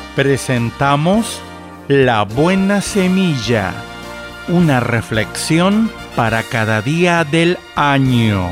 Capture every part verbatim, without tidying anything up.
presentamos La Buena Semilla, una reflexión para cada día del año.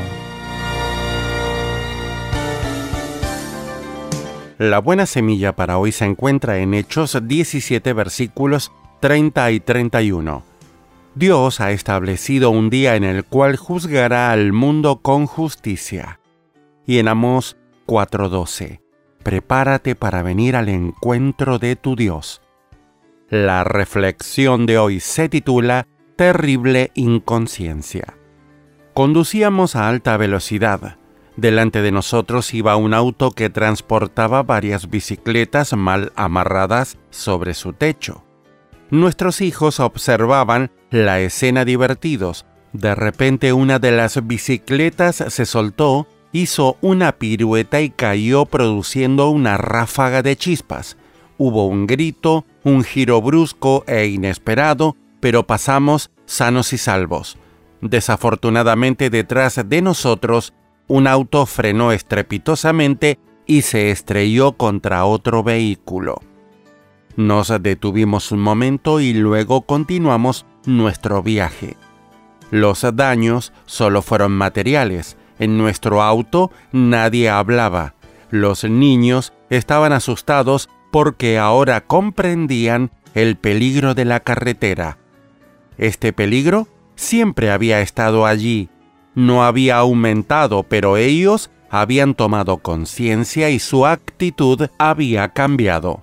La buena semilla para hoy se encuentra en Hechos diecisiete, versículos treinta y treinta y uno. Dios ha establecido un día en el cual juzgará al mundo con justicia. Y en Amós cuatro doce. Prepárate para venir al encuentro de tu Dios. La reflexión de hoy se titula Terrible inconsciencia. Conducíamos a alta velocidad. Delante de nosotros iba un auto que transportaba varias bicicletas mal amarradas sobre su techo. Nuestros hijos observaban la escena divertidos. De repente una de las bicicletas se soltó, hizo una pirueta y cayó produciendo una ráfaga de chispas. Hubo un grito, un giro brusco e inesperado, pero pasamos sanos y salvos. Desafortunadamente, detrás de nosotros, un auto frenó estrepitosamente y se estrelló contra otro vehículo. Nos detuvimos un momento y luego continuamos nuestro viaje. Los daños solo fueron materiales. En nuestro auto nadie hablaba. Los niños estaban asustados porque ahora comprendían el peligro de la carretera. Este peligro siempre había estado allí. No había aumentado, pero ellos habían tomado conciencia y su actitud había cambiado.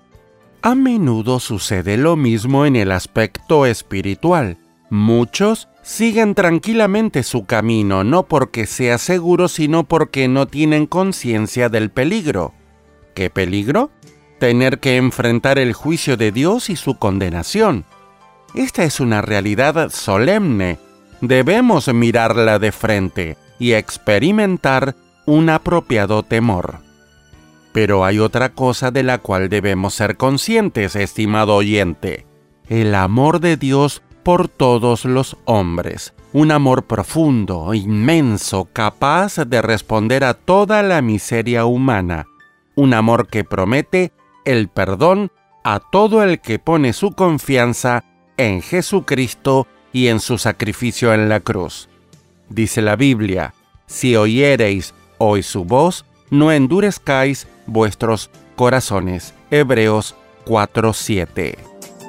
A menudo sucede lo mismo en el aspecto espiritual. Muchos siguen tranquilamente su camino, no porque sea seguro, sino porque no tienen conciencia del peligro. ¿Qué peligro? Tener que enfrentar el juicio de Dios y su condenación. Esta es una realidad solemne. Debemos mirarla de frente y experimentar un apropiado temor. Pero hay otra cosa de la cual debemos ser conscientes, estimado oyente: el amor de Dios por todos los hombres. Un amor profundo, inmenso, capaz de responder a toda la miseria humana. Un amor que promete el perdón a todo el que pone su confianza en Jesucristo y en su sacrificio en la cruz. Dice la Biblia: si oyereis hoy su voz, no endurezcáis vuestros corazones. Hebreos cuatro siete.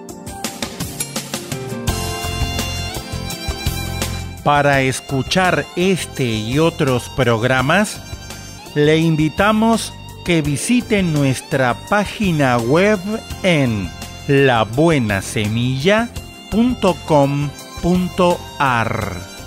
Para escuchar este y otros programas, le invitamos que visite nuestra página web en la buena semilla punto com punto a r.